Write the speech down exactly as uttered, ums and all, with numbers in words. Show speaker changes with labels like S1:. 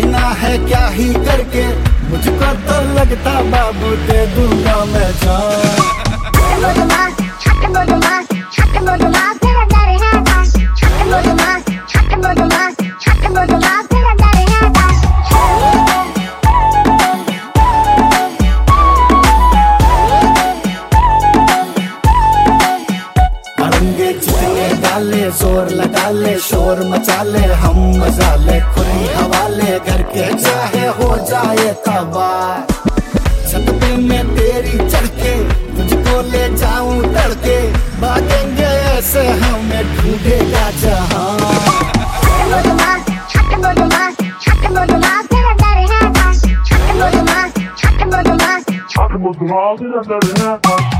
S1: जीना है क्या ही करके, मुझको तो लगता बाबू दे दूंगा मैं जान। अड़ंगे जितने डाले जोर लगा ले, शोर मचा ले हम मजा ले, खुली हवाले घर के चाहे हो जाए तबाह। छत पे मैं तेरी चढ़ के तुझको ले जाऊं तड़के, भागेंगे ऐसे हमें ढूंढेगा जहां।
S2: Talking about the